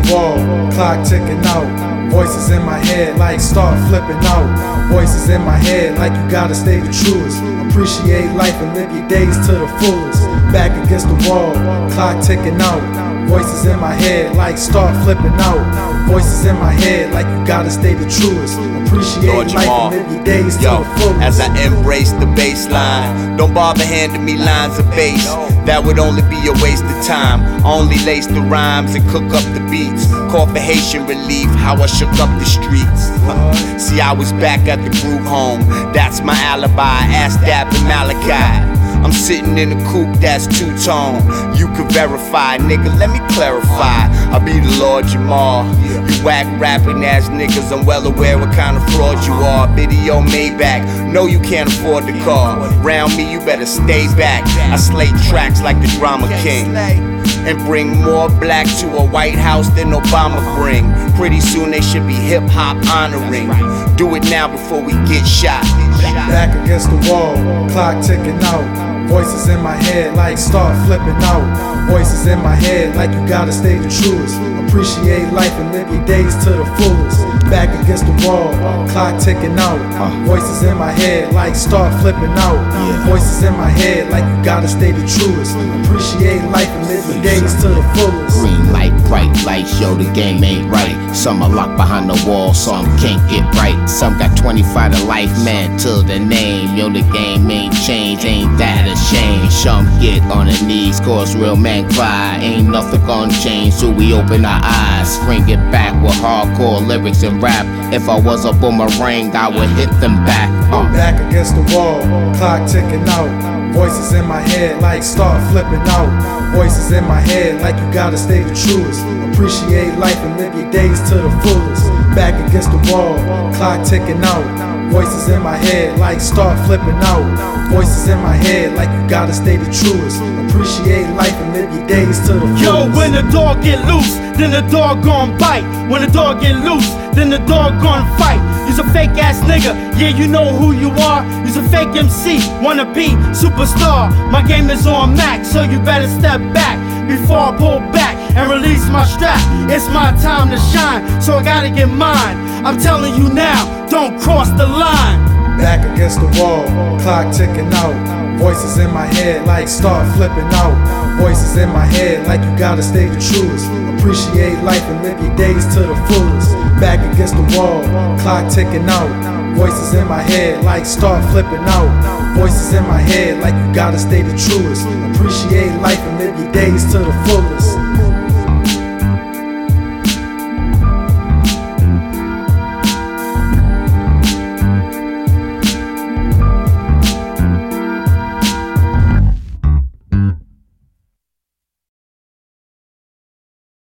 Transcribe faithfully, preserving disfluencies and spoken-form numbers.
wall, clock ticking out. Voices in my head like start flipping out. Voices in my head like you gotta stay the truest. Appreciate life and live your days to the fullest. Back against the wall, clock ticking out. Voices in my head like start flipping out. Voices in my head like you gotta stay the truest. Appreciate Lord life Jamal. and live your days Yo, to the fullest. as I embrace the baseline, don't bother handing me lines of bass. That would only be a waste of time. Only lace the rhymes and cook up the beats. Call for Haitian relief, how I shook up the streets. See, I was back at the group home. That's my alibi. Ask Dap and Malachi. I'm sitting in a coupe that's two-tone. You can verify, nigga, let me clarify. I be the Lord Jamal. You whack rapping ass niggas, I'm well aware what kind of fraud you are. Video Maybach, no you can't afford the car. Round me, you better stay back. I slay tracks like the drama king, and bring more black to a White House than Obama bring. Pretty soon they should be hip-hop honoring. Do it now before we get shot. Back against the wall, clock ticking out. Voices in my head like start flipping out. Voices in my head like you gotta stay the truest. Appreciate life and live your days to the fullest. Back against the wall, clock ticking out. Voices in my head like start flipping out. Voices in my head like you gotta stay the truest. Appreciate life and live your days to the fullest. Green light, bright lights, yo, the game ain't right. Some are locked behind the wall, some can't get right. Some got twenty-five to life, man, to the name. Yo, the game ain't changed, ain't that a shame? Some get on their knees, cause real men cry. Ain't nothing gonna change, so we open our eyes. Bring it back with hardcore lyrics and rap. If I was a boomerang, I would hit them back. Uh. Back against the wall, clock ticking out. Voices in my head like start flipping out. Voices in my head like you gotta stay the truest. Appreciate life and live your days to the fullest. Back against the wall, clock ticking out. Voices in my head like start flipping out. Voices in my head like you gotta stay the truest. Appreciate life and live your days to the fullest. Yo, when the dog get loose, then the dog gon' bite. When the dog get loose, then the dog gon' fight. You's a fake ass nigga, yeah you know who you are. You's a fake M C, wanna be superstar. My game is on max, so you better step back before I pull back and release my strap. It's my time to shine, so I gotta get mine. I'm telling you now, don't cross the line. Back against the wall, clock ticking out. Voices in my head like start flipping out. Voices in my head like you gotta stay the truest. Appreciate life and live your days to the fullest. Back against the wall, clock ticking out. Voices in my head like start flipping out. Voices in my head like you gotta stay the truest. Appreciate life and live your days to the fullest.